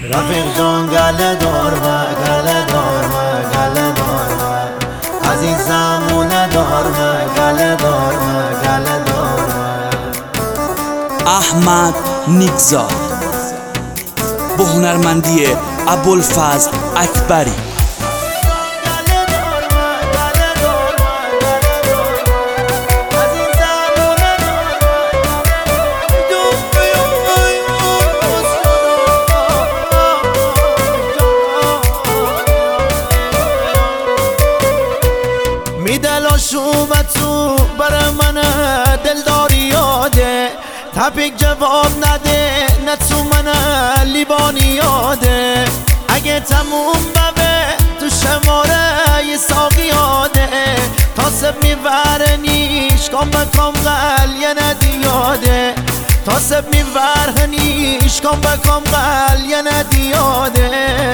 رفیق جان گله دارمه گله دارمه گله دارمه عزیزمونه دارمه گله دارمه گله دارمه. احمد نیکزاد با هنرمندی ابوالفضل اکبری. میدلاش اومد تو برای من دلداری یاده، تپیک جواب نده نه تو من لیبانی یاده. اگه تموم ببه تو شماره یه ساقی یاده، تاسب میبره نیش کام بکام قل یه ندی یاده. تاسب میبره نیش کام بکام قل یه ندی یاده.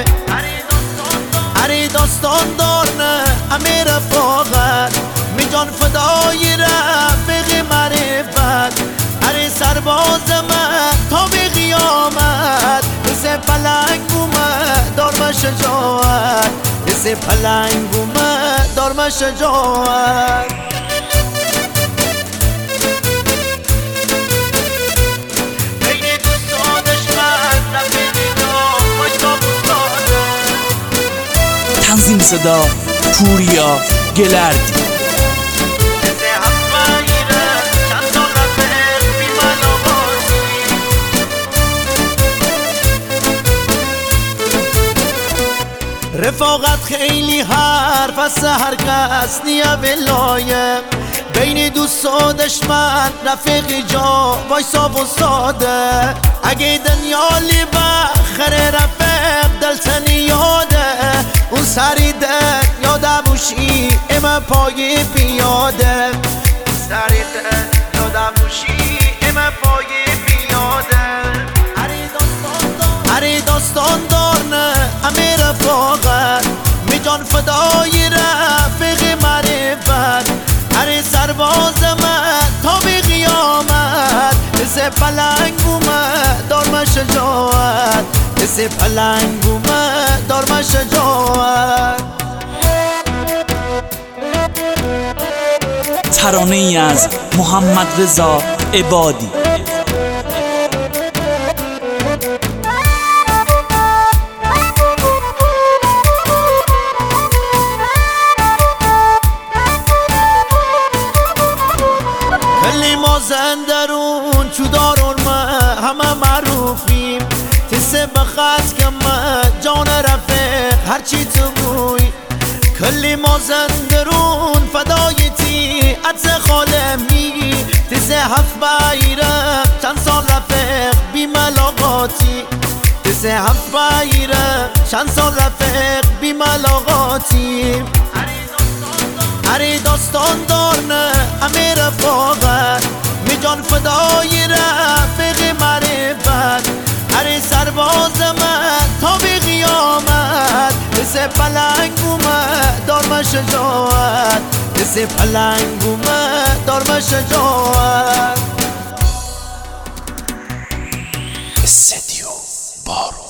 هری داستان دارنه امیر فاقت می جان فدای رفیق معرفت. هری سرباز من تا به قیامت، مثل پلنگ اومد دارم شجاعت، مثل پلنگ اومد دارم شجاعت. بین دوستان دشمن رفیقی دار باشتا بستاده. تنظیم صدا پوریا گلردی. رفاقت خیلی حرف است، هر کس نیه ولایه. بین دوست و دشمن رفیقی جا وایسا و ساده. اگه دنیالی بخره رفیق دلتنی یاده، اون سری دل یاده بوشی اما پای پیاده. سری دل یاده بوشی اما پای پیاده. هری داستان دارنه امیر فاقت می جان فدای رفیق معرفت. هری سرباز من تا به قیامت، مثل پلنگ اومد دارم شجاعت، مثل پلنگ اومد دارم شجاعت. ترانه ای از محمد رضا عبادی. زندرون چو دارون همه معروفیم، تسه بخط کم جان رفیق هرچی تو بوی. کلی ما زندرون فدای تی عدس خالمی، تسه هفت بیرم چند سال رفیق بی ملاقاتی. تسه هفت بیرم چند سال رفیق بی ملاقاتی. هری داستان دارنه امیر فاقت می جان فدای رفیق معرفت. هری سرباز من تا به قیامت، مثل پلنگ اومد دارم شجاعت، مثل پلنگ اومد دارم شجاعت. استدیو بارو.